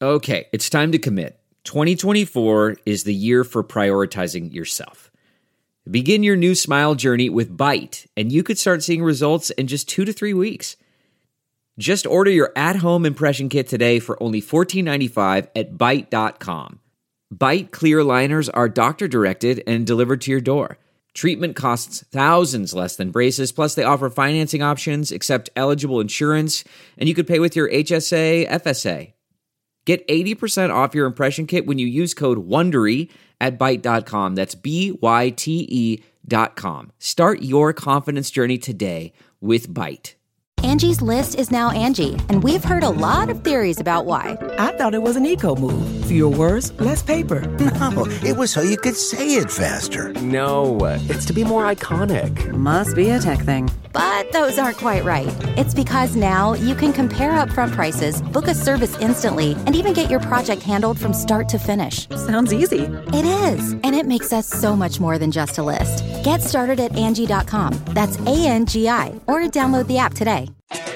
Okay, it's time to commit. 2024 is the year for prioritizing yourself. Begin your new smile journey with Byte, and you could start seeing results in just 2 to 3 weeks. Just order your at-home impression kit today for only $14.95 at Byte.com. Byte clear liners are doctor-directed and delivered to your door. Treatment costs thousands less than braces, plus they offer financing options, accept eligible insurance, and you could pay with your HSA, FSA. Get 80% off your impression kit when you use code WONDERY at Byte.com. That's BYTE.com. Start your confidence journey today with Byte. Angie's List is now Angie, and we've heard a lot of theories about why. I thought it was an eco move. Fewer words, less paper. No, it was so you could say it faster. No, it's to be more iconic. Must be a tech thing. But those aren't quite right. It's because now you can compare upfront prices, book a service instantly, and even get your project handled from start to finish. Sounds easy. It is, and it makes us so much more than just a list. Get started at Angie.com. That's ANGI, or download the app today.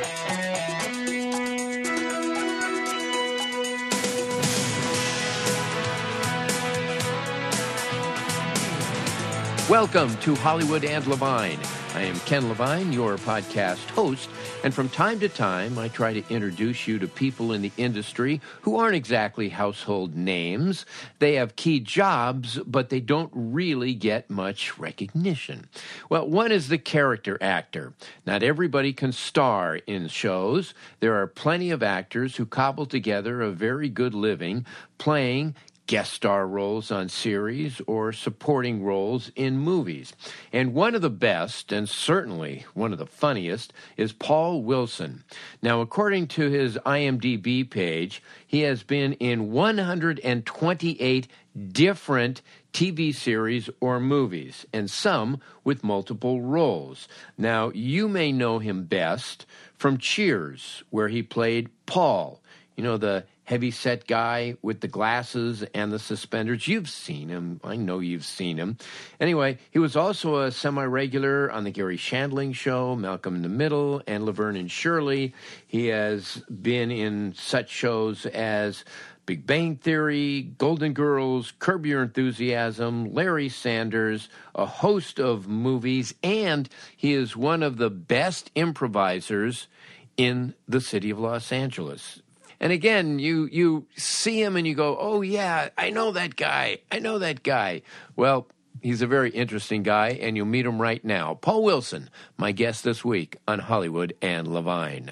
Welcome to Hollywood and Levine. I am Ken Levine, your podcast host, and from time to time I try to introduce you to people in the industry who aren't exactly household names. They have key jobs, but they don't really get much recognition. Well, one is the character actor. Not everybody can star in shows. There are plenty of actors who cobble together a very good living playing guest star roles on series or supporting roles in movies. And one of the best, and certainly one of the funniest, is Paul Wilson. Now, according to his IMDb page, he has been in 128 different TV series or movies, and some with multiple roles. Now, you may know him best from Cheers, where he played Paul, you know, the heavy-set guy with the glasses and the suspenders. You've seen him. I know you've seen him. Anyway, he was also a semi-regular on the Gary Shandling Show, Malcolm in the Middle, and Laverne and Shirley. He has been in such shows as Big Bang Theory, Golden Girls, Curb Your Enthusiasm, Larry Sanders, a host of movies, and he is one of the best improvisers in the city of Los Angeles. And again, you see him and you go, oh, yeah, I know that guy. I know that guy. Well, he's a very interesting guy, and you'll meet him right now. Paul Wilson, my guest this week on Hollywood and Levine.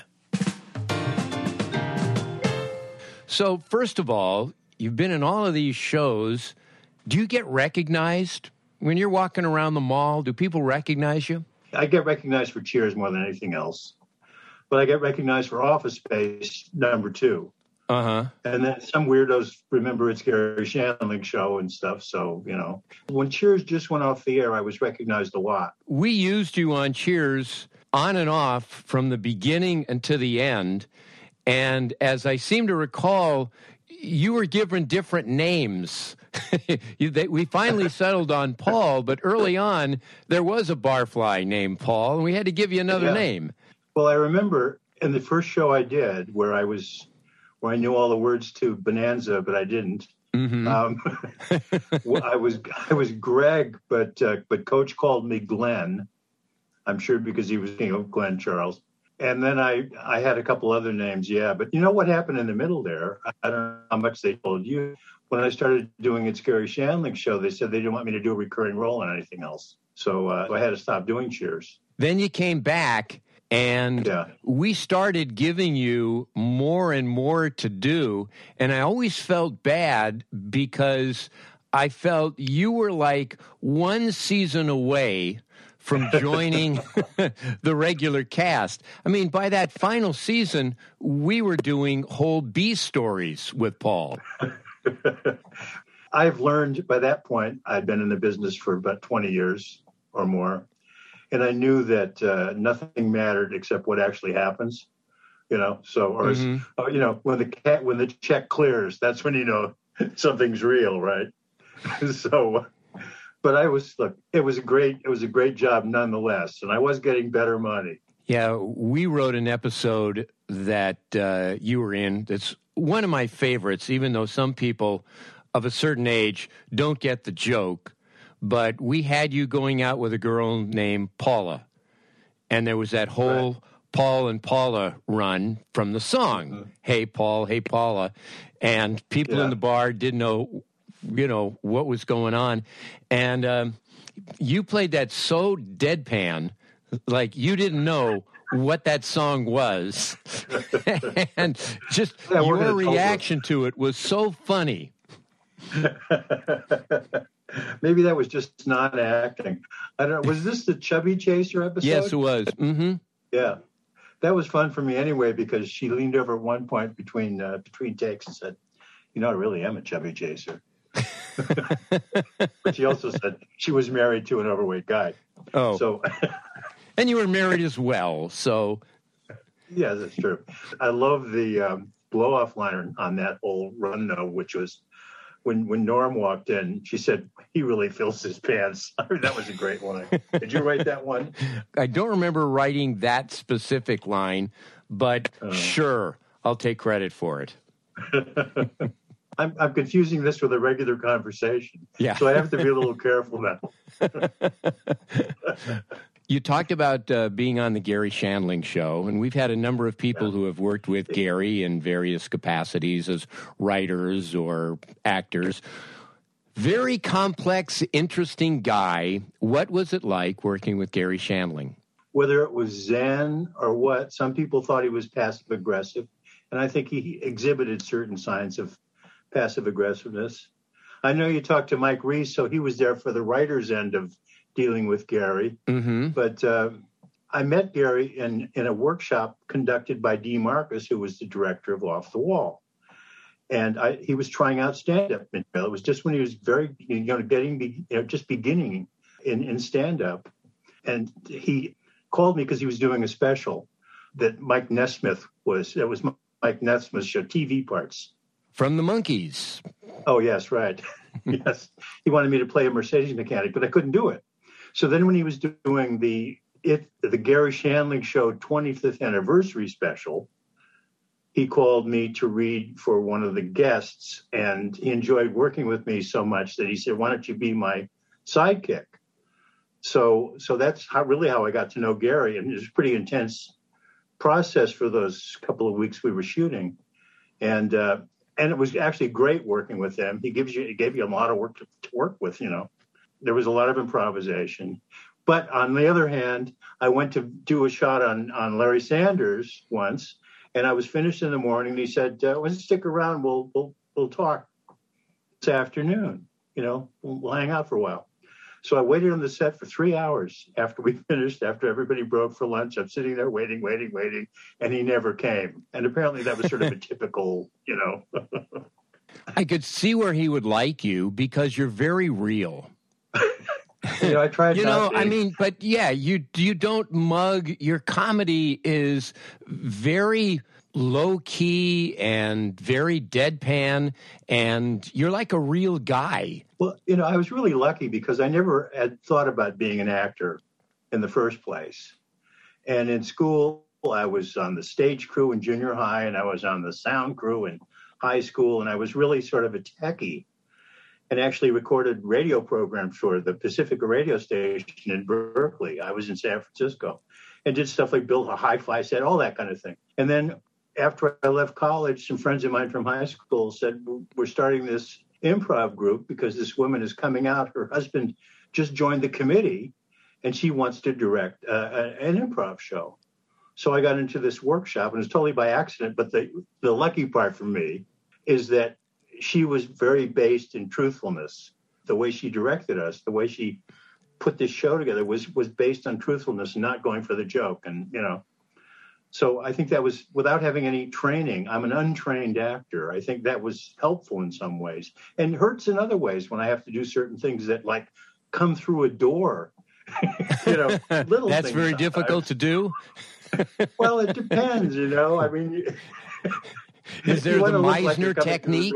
So, first of all, you've been in all of these shows. Do you get recognized when you're walking around the mall? Do people recognize you? I get recognized for Cheers more than anything else. But I get recognized for Office Space #2. Uh-huh. And then some weirdos remember it's Gary Shandling Show and stuff. So, you know, when Cheers just went off the air, I was recognized a lot. We used you on Cheers on and off from the beginning until the end. And as I seem to recall, you were given different names. We finally settled on Paul, but early on, there was a barfly named Paul, and we had to give you another name. Well, I remember in the first show I did where I knew all the words to Bonanza, but I didn't. Mm-hmm. I was Greg, but Coach called me Glenn. I'm sure because he was, Glenn Charles. And then I had a couple other names, yeah. But you know what happened in the middle there? I don't know how much they told you. When I started doing It's Gary Shandling Show, they said they didn't want me to do a recurring role on anything else. So I had to stop doing Cheers. Then you came back. And we started giving you more and more to do. And I always felt bad because I felt you were like one season away from joining the regular cast. I mean, by that final season, we were doing whole B stories with Paul. I've learned by that point, I'd been in the business for about 20 years or more. And I knew that nothing mattered except what actually happens, So, or when the check clears, that's when you know something's real, right? So, but it was a great job nonetheless, and I was getting better money. Yeah, we wrote an episode that you were in. That's one of my favorites, even though some people of a certain age don't get the joke. But we had you going out with a girl named Paula. And there was that whole Paul and Paula run from the song, Hey, Paul, Hey, Paula. And people in the bar didn't know, what was going on. And you played that so deadpan, like you didn't know what that song was. And just your reaction to it was so funny. Maybe that was just not acting. I don't know. Was this the Chubby Chaser episode? Yes, it was. Mm-hmm. Yeah. That was fun for me anyway, because she leaned over at one point between takes and said, I really am a Chubby Chaser. But she also said she was married to an overweight guy. Oh. So, and you were married as well, so. Yeah, that's true. I love the blow-off line on that whole run, though, which was when Norm walked in, she said, he really fills his pants. I mean, that was a great line. Did you write that one? I don't remember writing that specific line, but sure, I'll take credit for it. I'm confusing this with a regular conversation. Yeah. So I have to be a little careful now. You talked about being on the Gary Shandling show, and we've had a number of people who have worked with Gary in various capacities as writers or actors. Very complex, interesting guy. What was it like working with Gary Shandling? Whether it was Zen or what, some people thought he was passive-aggressive, and I think he exhibited certain signs of passive-aggressiveness. I know you talked to Mike Reese, so he was there for the writer's end of dealing with Gary. Mm-hmm. But I met Gary in a workshop conducted by Dee Marcus, who was the director of Off the Wall. And he was trying out stand-up material. It was just when he was just beginning in stand-up. And he called me because he was doing a special that Mike Nesmith was. It was Mike Nesmith's show, TV Parts. From the Monkees. Oh, yes, right. Yes. He wanted me to play a Mercedes mechanic, but I couldn't do it. So then when he was doing the Gary Shandling Show 25th anniversary special, he called me to read for one of the guests, and he enjoyed working with me so much that he said, why don't you be my sidekick? So that's how I got to know Gary, and it was a pretty intense process for those couple of weeks we were shooting. And it was actually great working with him. He gave you a lot of work to work with, There was a lot of improvisation. But on the other hand, I went to do a shot on Larry Sanders once, and I was finished in the morning. He said, well, stick around. We'll talk this afternoon. We'll hang out for a while. So I waited on the set for 3 hours after we finished, after everybody broke for lunch. I'm sitting there waiting, and he never came. And apparently that was sort of a typical, I could see where he would like you because you're very real. I tried. But yeah, you don't mug. Your comedy is very low key and very deadpan, and you're like a real guy. Well, I was really lucky because I never had thought about being an actor in the first place. And in school, I was on the stage crew in junior high, and I was on the sound crew in high school, and I was really sort of a techie, and actually recorded radio programs for the Pacifica radio station in Berkeley. I was in San Francisco and did stuff like build a hi-fi set, all that kind of thing. And then after I left college, some friends of mine from high school said, we're starting this improv group because this woman is coming out. Her husband just joined the committee, and she wants to direct an improv show. So I got into this workshop, and it was totally by accident. But the lucky part for me is that she was very based in truthfulness. The way she directed us, the way she put this show together was based on truthfulness and not going for the joke. And, so I think that was, without having any training, I'm an untrained actor. I think that was helpful in some ways and hurts in other ways when I have to do certain things that like come through a door. Little That's things very sometimes. Difficult to do. Well, it depends, I mean, is there the Meisner technique?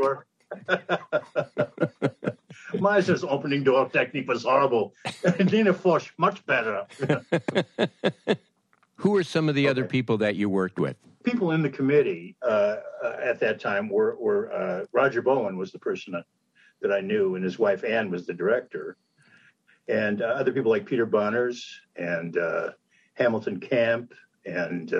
Meisner's opening door technique was horrible. Nina Foch, much better. Who are some of the other people that you worked with? People in the committee at that time were Roger Bowen was the person that I knew, and his wife Ann was the director. And other people like Peter Bonners and Hamilton Camp and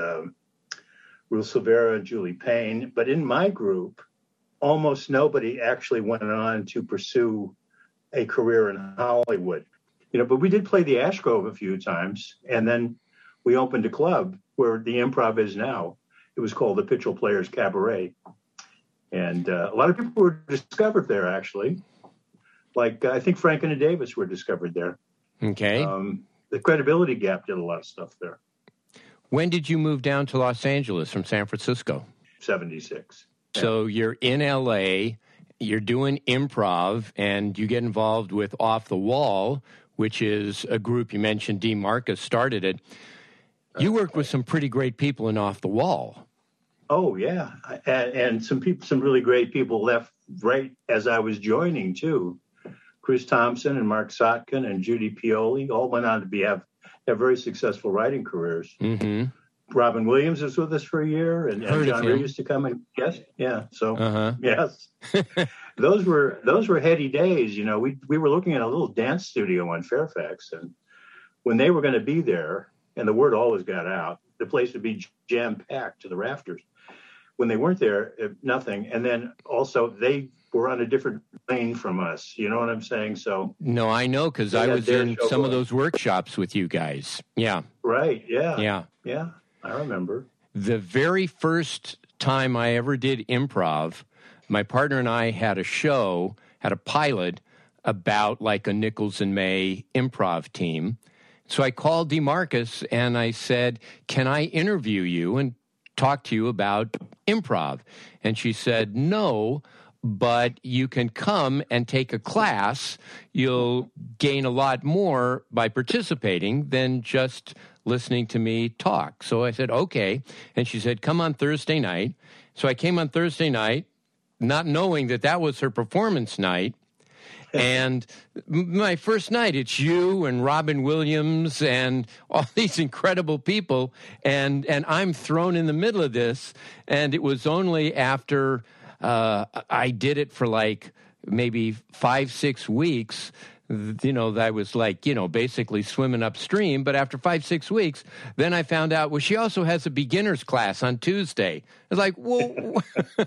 Ruth Silvera and Julie Payne. But in my group, almost nobody actually went on to pursue a career in Hollywood. But we did play the Ash Grove a few times, and then we opened a club where the Improv is now. It was called the Pitchell Players Cabaret. And a lot of people were discovered there, actually. Like, I think Franken and Davis were discovered there. Okay. The Credibility Gap did a lot of stuff there. When did you move down to Los Angeles from San Francisco? 76. So you're in L.A., you're doing improv, and you get involved with Off the Wall, which is a group you mentioned, Dee Marcus started it. You worked with some pretty great people in Off the Wall. Oh, yeah. And some really great people left right as I was joining, too. Chris Thompson and Mark Sotkin and Judy Pioli all went on to have very successful writing careers. Mm-hmm. Robin Williams was with us for a year, and John Ray used to come and guest. Yeah, so yes, those were heady days. We were looking at a little dance studio on Fairfax, and when they were going to be there, and the word always got out, the place would be jam packed to the rafters. When they weren't there, nothing. And then also they were on a different lane from us. You know what I'm saying? So no, I know, because I was in some of those workshops with you guys. Yeah. Right. Yeah. Yeah. I remember. The very first time I ever did improv, my partner and I had a pilot about like a Nichols and May improv team. So I called Dee Marcus and I said, can I interview you and talk to you about improv? And she said, no, but you can come and take a class. You'll gain a lot more by participating than just listening to me talk. So I said, okay. And she said, come on Thursday night. So I came on Thursday night, not knowing that was her performance night. And my first night, it's you and Robin Williams and all these incredible people. And I'm thrown in the middle of this. And it was only after I did it for like maybe 5-6 weeks, that I was like, basically swimming upstream. But after 5-6 weeks, then I found out, well, she also has a beginner's class on Tuesday. I was like, whoa.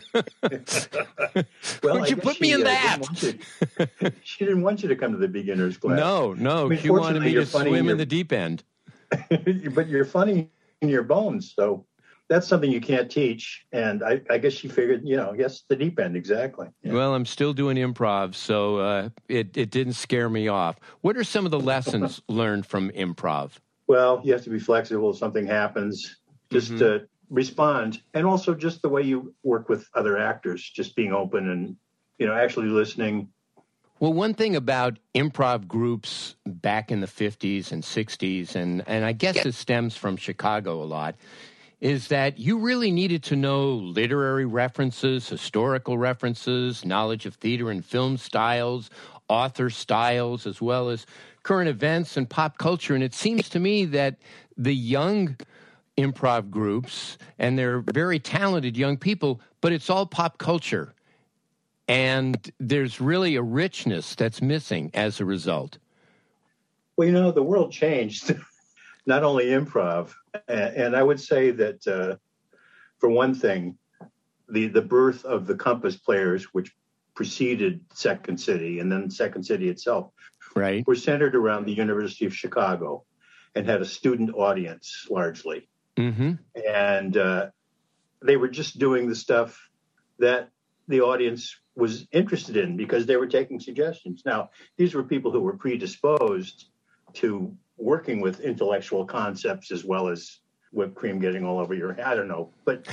Would you put me in that? She didn't want you to come to the beginner's class. No. She wanted me to swim in the deep end. But you're funny in your bones, so that's something you can't teach. And I guess she figured, yes, the deep end, exactly. Yeah. Well, I'm still doing improv, so it didn't scare me off. What are some of the lessons learned from improv? Well, you have to be flexible if something happens, just to respond. And also just the way you work with other actors, just being open and, actually listening. Well, one thing about improv groups back in the 50s and 60s, and I guess it stems from Chicago a lot, is that you really needed to know literary references, historical references, knowledge of theater and film styles, author styles, as well as current events and pop culture. And it seems to me that the young improv groups, and they're very talented young people, but it's all pop culture. And there's really a richness that's missing as a result. Well, the world changed, not only improv. And I would say that, for one thing, the birth of the Compass Players, which preceded Second City and then Second City itself, right, were centered around the University of Chicago and had a student audience largely. Mm-hmm. And they were just doing the stuff that the audience was interested in because they were taking suggestions. Now, these were people who were predisposed to working with intellectual concepts as well as whipped cream getting all over your head. I don't know, but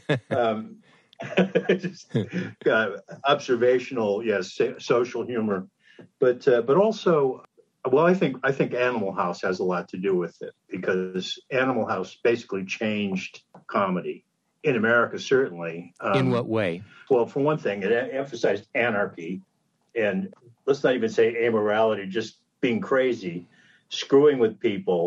just, observational, yes, social humor, but also, well, I think Animal House has a lot to do with it because Animal House basically changed comedy in America, certainly. In what way? Well, for one thing, it emphasized anarchy, and let's not even say amorality, just being crazy, screwing with people,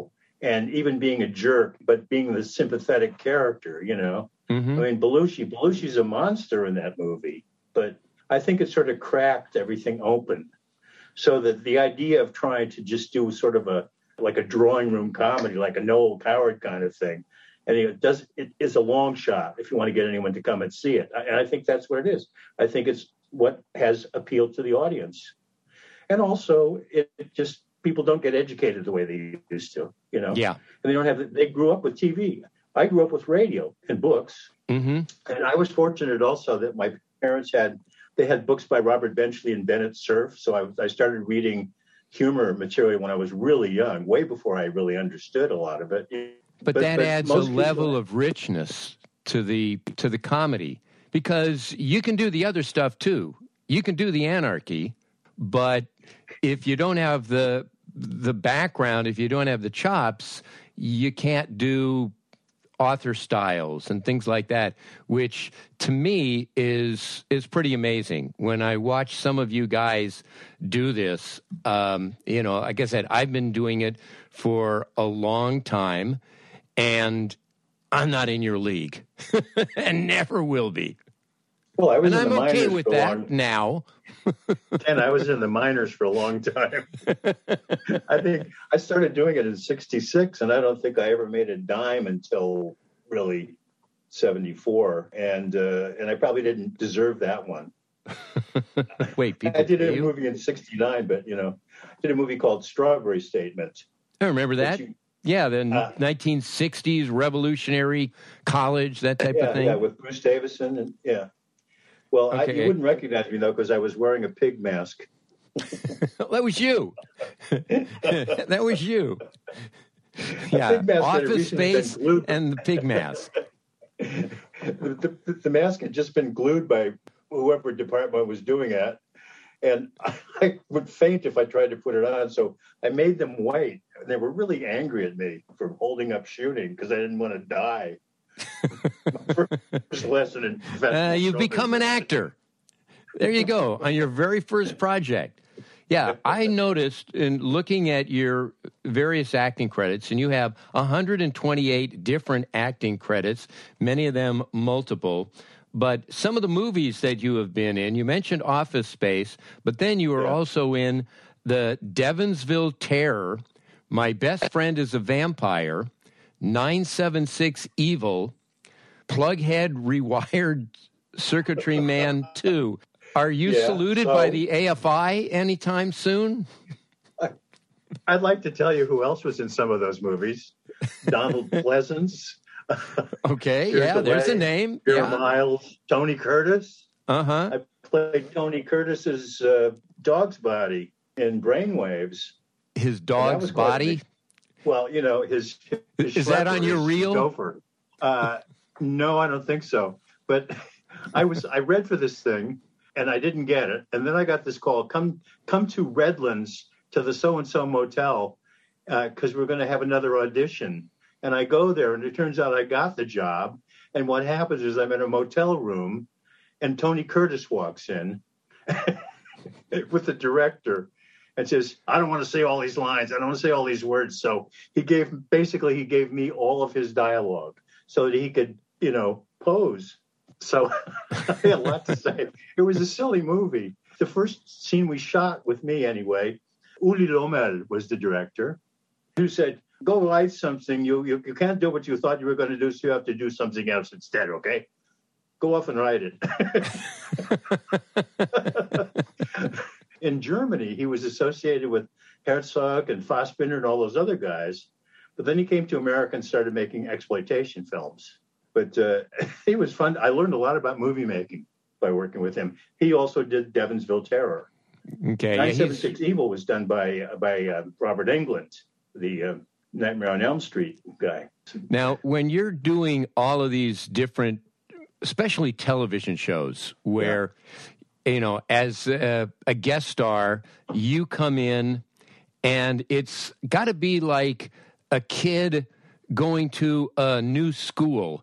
and even being a jerk, but being the sympathetic character, you know. Mm-hmm. I mean, Belushi's a monster in that movie, but I think it sort of cracked everything open. So that the idea of trying to just do sort of a drawing room comedy, like a Noel Coward kind of thing, and it is a long shot if you want to get anyone to come and see it. And I think that's what it is. I think it's what has appealed to the audience. And also, it just, people don't get educated the way they used to, you know? Yeah. And they grew up with TV. I grew up with radio and books. Mm-hmm. And I was fortunate also that my parents had books by Robert Benchley and Bennett Cerf. So I started reading humor material when I was really young, way before I really understood a lot of it. But that adds a level of richness to the comedy, because you can do the other stuff too. You can do the anarchy, but if you don't have the background, if you don't have the chops, you can't do author styles and things like that, which to me is pretty amazing. When I watch some of you guys do this, like I said, I've been doing it for a long time, and I'm not in your league and never will be. Well, I was and in I'm the okay minors with that now. And I was in the minors for a long time. I think I started doing it in 1966, and I don't think I ever made a dime until really 1974. And I probably didn't deserve that one. Wait, people, I did a movie in 1969, but did a movie called Strawberry Statement. I remember that. Yeah, the 1960s revolutionary college, that type of thing. Yeah, with Bruce Davison. And yeah. Well, okay. You wouldn't recognize me, though, because I was wearing a pig mask. That was you. That was you. Yeah, Office Space and the pig mask. The mask had just been glued by whoever department was doing it, and I would faint if I tried to put it on. So I made them white. They were really angry at me for holding up shooting because I didn't want to die. First lesson in professional you've become an actor. There you go, on your very first project. Yeah, I noticed in looking at your various acting credits, and you have 128 different acting credits, many of them multiple. But some of the movies that you have been in, you mentioned Office Space, but then you were also in the Devonsville Terror, My Best Friend is a Vampire, 976 Evil, Plughead Rewired Circuitry Man 2. Are you saluted by the AFI anytime soon? I'd like to tell you who else was in some of those movies. Donald Pleasance. Okay, there's a name. Vera Miles, Tony Curtis. Uh-huh. I played Tony Curtis's dog's body in Brainwaves. His dog's body? Well, his is that on your reel? Gopher. No, I don't think so. But I read for this thing, and I didn't get it. And then I got this call, come to Redlands to the so-and-so motel because we're going to have another audition. And I go there, and it turns out I got the job. And what happens is I'm in a motel room, and Tony Curtis walks in with the director and says, I don't want to say all these lines. I don't want to say all these words. So he gave me all of his dialogue so that he could, pose. So I had a lot to say. It was a silly movie. The first scene we shot with me anyway, Uli Lommel was the director, who said, go write something. You can't do what you thought you were going to do, so you have to do something else instead, okay? Go off and write it. In Germany, he was associated with Herzog and Fassbinder and all those other guys. But then he came to America and started making exploitation films. But he was fun. I learned a lot about movie making by working with him. He also did Devonsville Terror. Okay. 976 Evil was done by Robert Englund, the Nightmare on Elm Street guy. Now, when you're doing all of these different, especially television shows, where, as a guest star, you come in and it's got to be like a kid going to a new school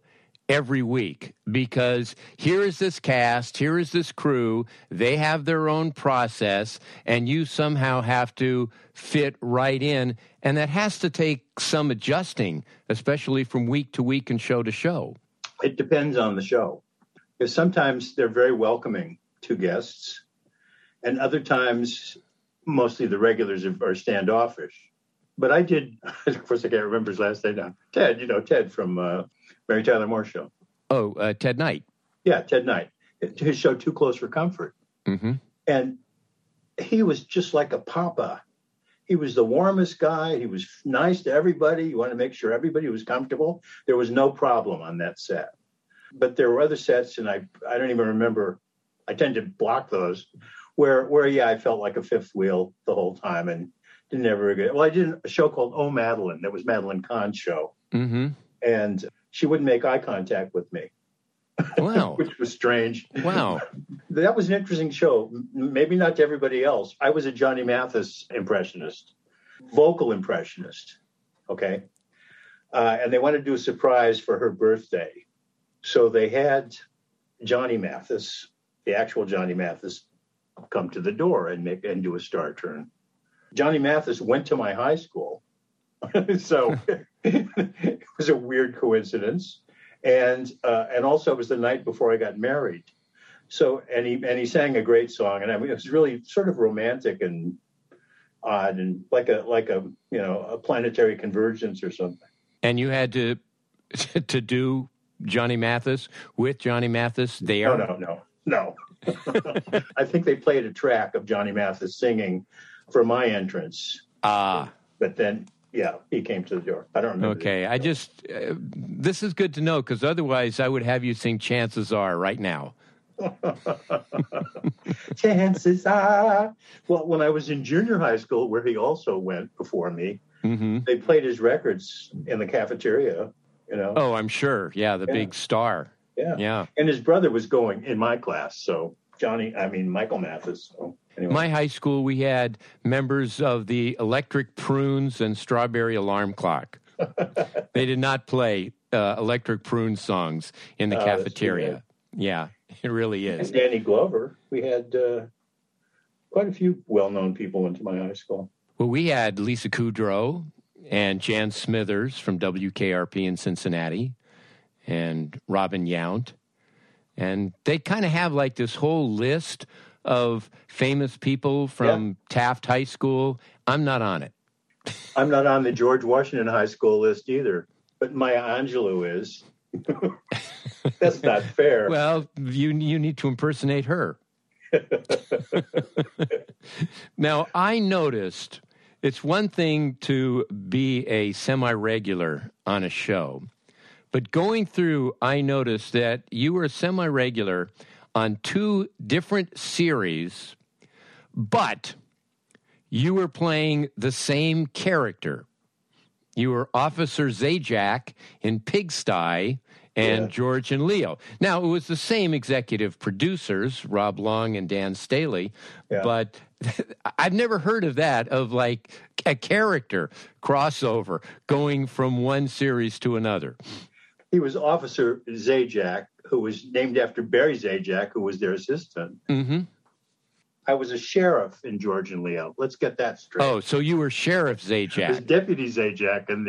every week, because here is this cast, here is this crew, they have their own process, and you somehow have to fit right in, and that has to take some adjusting, especially from week to week and show to show. It depends on the show. Because sometimes they're very welcoming to guests, and other times, mostly the regulars are standoffish. But I did, of course, I can't remember his last name now. Ted, Ted from Mary Tyler Moore Show. Oh, Ted Knight. Yeah, Ted Knight. His show, Too Close for Comfort. Mm-hmm. And he was just like a papa. He was the warmest guy. He was nice to everybody. He wanted to make sure everybody was comfortable. There was no problem on that set. But there were other sets, and I don't even remember. I tend to block those, where I felt like a fifth wheel the whole time and didn't ever get. Well, I did a show called Oh Madeline. That was Madeline Kahn's show, and she wouldn't make eye contact with me. Wow, which was strange. Wow, that was an interesting show. Maybe not to everybody else. I was a Johnny Mathis impressionist, vocal impressionist. Okay, and they wanted to do a surprise for her birthday. So they had Johnny Mathis, the actual Johnny Mathis, come to the door and do a star turn. Johnny Mathis went to my high school, so it was a weird coincidence, and also it was the night before I got married. So and he sang a great song, and I mean it was really sort of romantic and odd and like a planetary convergence or something. And you had to do Johnny Mathis with Johnny Mathis there? No. I think they played a track of Johnny Mathis singing for my entrance. But then, he came to the door. I don't remember. Okay, this is good to know, because otherwise I would have you sing Chances Are right now. Chances are. Well, when I was in junior high school, where he also went before me, they played his records in the cafeteria. Oh, I'm sure. Yeah, the big star. Yeah. And his brother was going in my class. So Michael Mathis. So anyway. My high school, we had members of the Electric Prunes and Strawberry Alarm Clock. They did not play Electric Prune songs in the cafeteria. Yeah, it really is. And Danny Glover. We had quite a few well-known people into my high school. Well, we had Lisa Kudrow and Jan Smithers from WKRP in Cincinnati, and Robin Yount. And they kind of have like this whole list of famous people from Taft High School. I'm not on it. I'm not on the George Washington High School list either, but Maya Angelou is. That's not fair. Well, you need to impersonate her. Now, I noticed it's one thing to be a semi-regular on a show, but going through, I noticed that you were a semi-regular on 2 different series, but you were playing the same character. You were Officer Zajac in Pigsty and George and Leo. Now, it was the same executive producers, Rob Long and Dan Staley, but I've never heard of that, of like a character crossover going from one series to another. He was Officer Zajac, who was named after Barry Zajac, who was their assistant. Mm-hmm. I was a sheriff in George and Leo. Let's get that straight. Oh, so you were Sheriff Zajac. I was Deputy Zajac in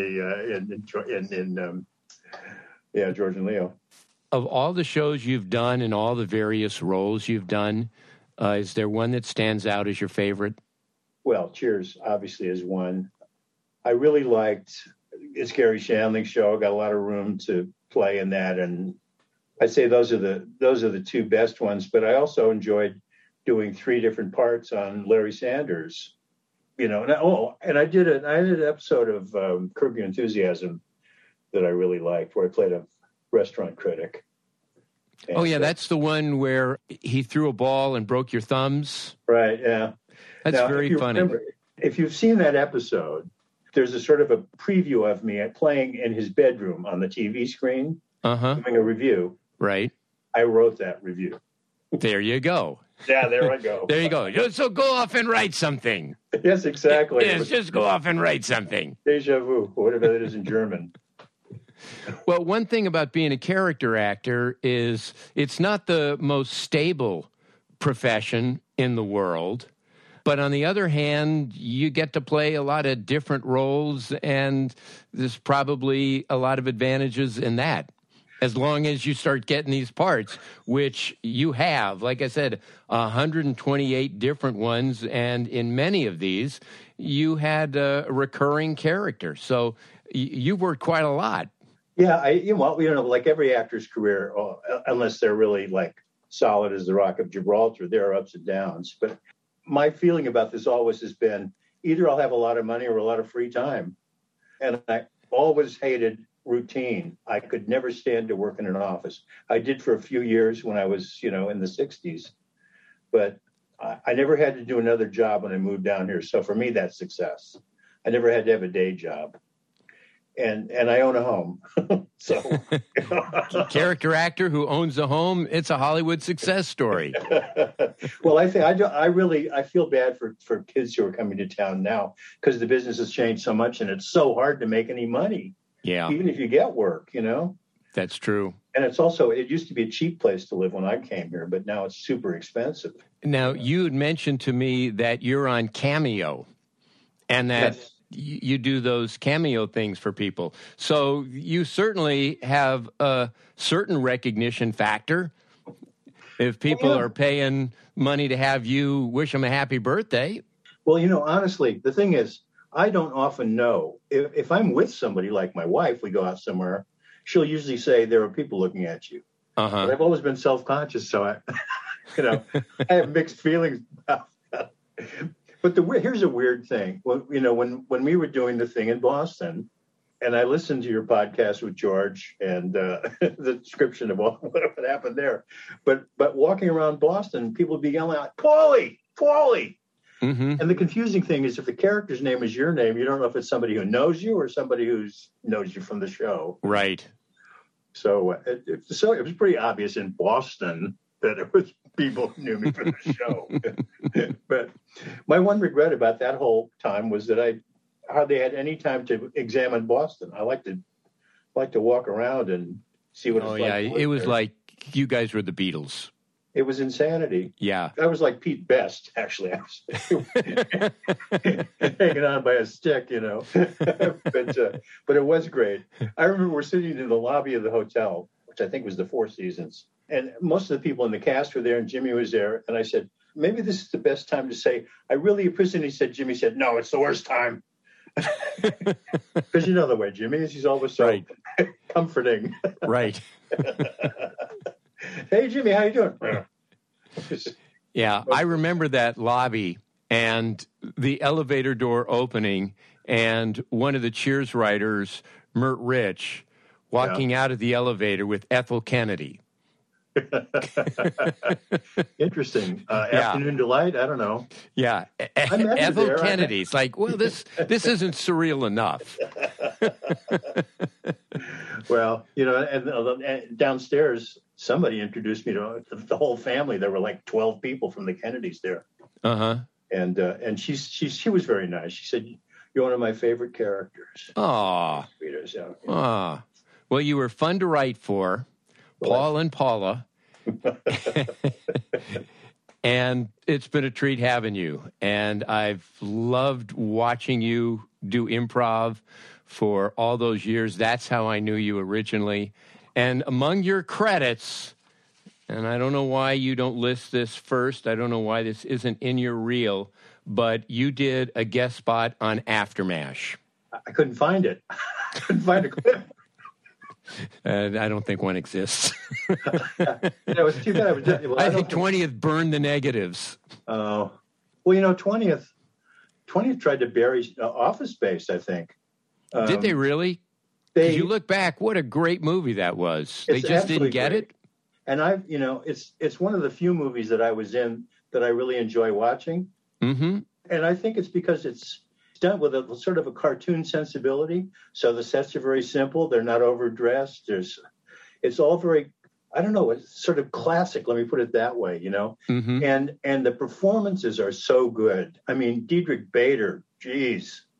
George and Leo. Of all the shows you've done and all the various roles you've done, is there one that stands out as your favorite? Well, Cheers obviously is one. I really liked It's Gary Shandling's show. I got a lot of room to play in that, and I'd say those are the 2 best ones. But I also enjoyed doing 3 different parts on Larry Sanders. And I did an episode of Curb Your Enthusiasm that I really liked, where I played a restaurant critic. And that's the one where he threw a ball and broke your thumbs. Right, yeah. That's very funny. Remember, if you've seen that episode, there's a sort of a preview of me playing in his bedroom on the TV screen, doing a review. Right. I wrote that review. There you go. Yeah, there I go. There you go. So go off and write something. Yes, exactly. Yes, just go off and write something. Deja vu, or whatever that is in German. Well, one thing about being a character actor is it's not the most stable profession in the world. But on the other hand, you get to play a lot of different roles, and there's probably a lot of advantages in that. As long as you start getting these parts, which you have, like I said, 128 different ones, and in many of these, you had a recurring character. So you've worked quite a lot. Yeah, like every actor's career, unless they're really like solid as the Rock of Gibraltar, there are ups and downs. But my feeling about this always has been either I'll have a lot of money or a lot of free time. And I always hated routine. I could never stand to work in an office. I did for a few years when I was, in the 60s, but I never had to do another job when I moved down here. So for me, that's success. I never had to have a day job. And I own a home. So character actor who owns a home, it's a Hollywood success story. Well, I think I feel bad for kids who are coming to town now because the business has changed so much and it's so hard to make any money. Yeah. Even if you get work, That's true. And it used to be a cheap place to live when I came here, but now it's super expensive. Now, you had mentioned to me that you're on Cameo and that Yes. You do those cameo things for people. So you certainly have a certain recognition factor. If people are paying money to have you wish them a happy birthday. Well, honestly, the thing is, I don't often know. If I'm with somebody like my wife, we go out somewhere, she'll usually say, there are people looking at you. Uh-huh. But I've always been self-conscious, so I have mixed feelings about that. But here's a weird thing. Well, when we were doing the thing in Boston, and I listened to your podcast with George and the description of what happened there, but walking around Boston, people would be yelling out, Paulie! Mm-hmm. And the confusing thing is if the character's name is your name, you don't know if it's somebody who knows you or somebody who knows you from the show. Right. So it was pretty obvious in Boston that it was people who knew me from the show. But my one regret about that whole time was that I hardly had any time to examine Boston. I like to walk around and see what it's like. Oh, yeah. It was like you guys were the Beatles. It was insanity. Yeah. I was like Pete Best, actually. I was hanging on by a stick, But it was great. I remember we're sitting in the lobby of the hotel, which I think was the Four Seasons. And most of the people in the cast were there, and Jimmy was there. And I said, maybe this is the best time to say, I really appreciate it. Jimmy said, no, it's the worst time. Because you know the way Jimmy is. He's always so comforting. Right. Hey, Jimmy, how you doing? Yeah, I remember that lobby and the elevator door opening and one of the Cheers writers, Mert Rich, walking out of the elevator with Ethel Kennedy. Interesting. Afternoon Delight? I don't know. Yeah. Ethel Kennedy's like, well, this isn't surreal enough. Well, and downstairs, somebody introduced me to the whole family. There were like 12 people from the Kennedys there. Uh-huh. And she was very nice. She said, you're one of my favorite characters. Aw. Aw. Well, you were fun to write for, Paul and Paula. And it's been a treat having you. And I've loved watching you do improv for all those years. That's how I knew you originally. And among your credits, and I don't know why you don't list this first. I don't know why this isn't in your reel, but you did a guest spot on Aftermash. I couldn't find it. I couldn't find a clip. I don't think one exists. It was too bad. I think 20th burned the negatives. Oh. Well, 20th tried to bury Office Space, I think. Did they really? Because you look back, what a great movie that was. They just didn't get it. And it's one of the few movies that I was in that I really enjoy watching. Mm-hmm. And I think it's because it's done with a sort of a cartoon sensibility. So the sets are very simple. They're not overdressed. It's all very, I don't know, it's sort of classic. Let me put it that way, Mm-hmm. And the performances are so good. I mean, Diedrich Bader, geez.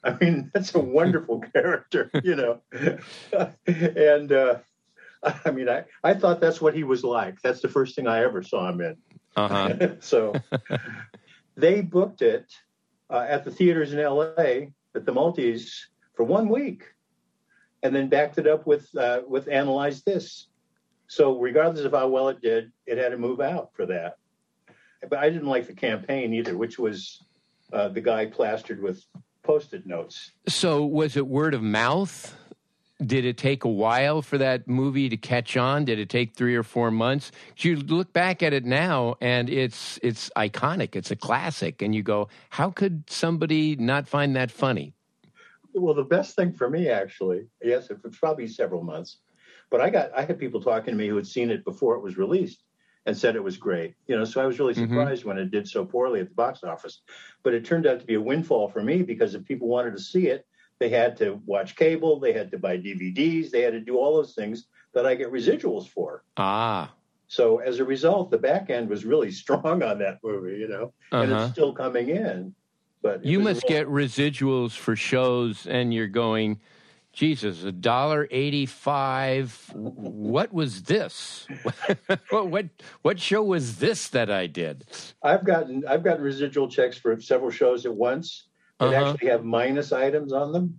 I mean, that's a wonderful character, you know. And I mean, I thought that's what he was like. That's the first thing I ever saw him in. So they booked it at the theaters in L.A. at the Multis for 1 week, and then backed it up with Analyze This. So regardless of how well it did, it had to move out for that. But I didn't like the campaign either, which was the guy plastered with Post-it notes. So was it word of mouth? Did it take a while for that movie to catch on? Did it take 3 or 4 months? You look back at it now, and it's iconic. It's a classic. And you go, how could somebody not find that funny? Well, the best thing for me, actually, yes, it was probably several months. But I had people talking to me who had seen it before it was released and said it was great. You know, so I was really surprised when it did so poorly at the box office. But it turned out to be a windfall for me, because if people wanted to see it, they had to watch cable, they had to buy DVDs, they had to do all those things that I get residuals for. So as a result, the back end was really strong on that movie, you know, and it's still coming in. But you must get residuals for shows, and you're going, Jesus, $1.85. What was this? What show was this that I did? I've gotten residual checks for several shows at once that actually have minus items on them.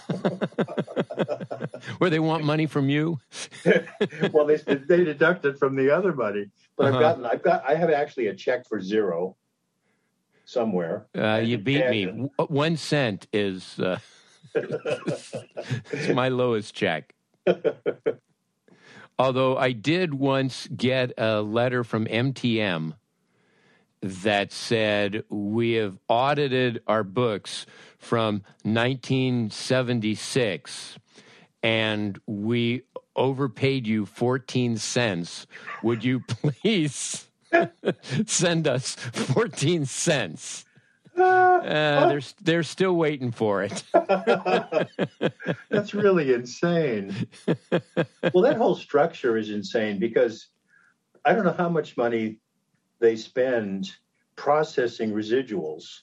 Where they want money from you? Well, they deduct it from the other money. But I have actually a check for $0 somewhere. You beat me. 1 cent is. It's my lowest check. Although I did once get a letter from MTM that said, we have audited our books from 1976 and we overpaid you 14 cents. Would you please send us 14 cents? They're still waiting for it. That's really insane. Well, that whole structure is insane, because I don't know how much money they spend processing residuals.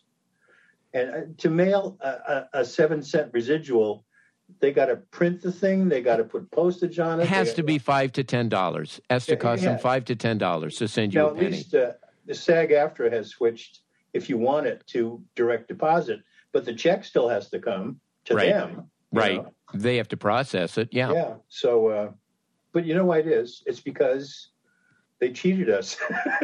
And to mail a 7-cent residual, they got to print the thing. They got to put postage on it. It has to be $5 to $10. Has to cost them $5 to $10 to send you a penny. At least the SAG-AFTRA has switched, if you want it, to direct deposit, but the check still has to come to them. Right. Know? They have to process it. Yeah. Yeah. So, but you know why it is? It's because they cheated us.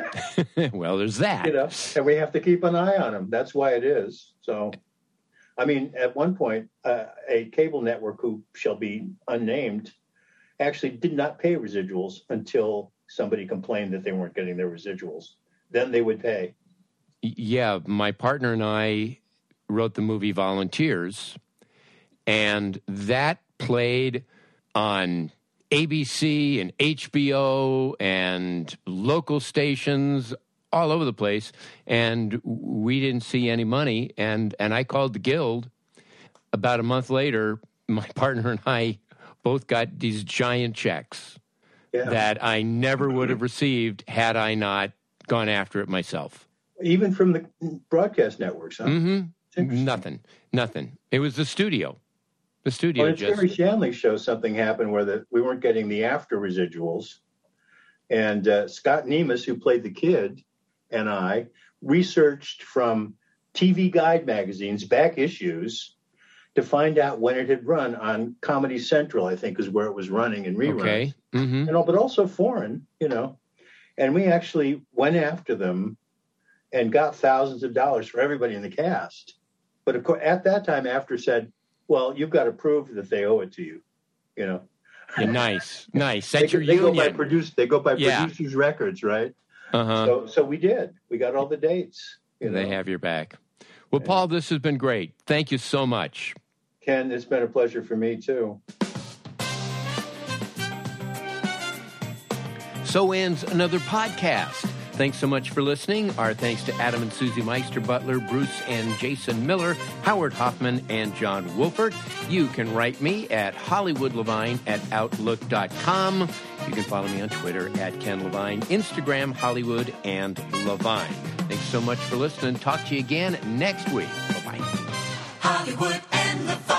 Well, there's that. You know, and we have to keep an eye on them. That's why it is. So, I mean, at one point, a cable network who shall be unnamed actually did not pay residuals until somebody complained that they weren't getting their residuals. Then they would pay. Yeah, my partner and I wrote the movie Volunteers, and that played on ABC and HBO and local stations all over the place, and we didn't see any money, and I called the Guild. About a month later, my partner and I both got these giant checks that I never would have received had I not gone after it myself. Even from the broadcast networks, huh? Mm-hmm. Nothing. It was the studio. The studio. On Jerry Shanley show, something happened where we weren't getting the after residuals. And Scott Nemus, who played the kid, and I researched from TV Guide magazine's back issues to find out when it had run on Comedy Central, I think is where it was running in reruns. Okay. Mm-hmm. You know, but also foreign, you know. And we actually went after them and got thousands of dollars for everybody in the cast. But of course, at that time, AFTRA said, well, you've got to prove that they owe it to you, you know. Yeah, nice. That's your union. They go by producers' records, right? So we did. We got all the dates. They have your back. Well, Paul, this has been great. Thank you so much. Ken, it's been a pleasure for me, too. So ends another podcast. Thanks so much for listening. Our thanks to Adam and Susie Meister Butler, Bruce and Jason Miller, Howard Hoffman, and John Wolfert. You can write me at HollywoodLevine@Outlook.com. You can follow me on Twitter at Ken Levine, Instagram, Hollywood and Levine. Thanks so much for listening. Talk to you again next week. Bye-bye. Hollywood and Ken Levine.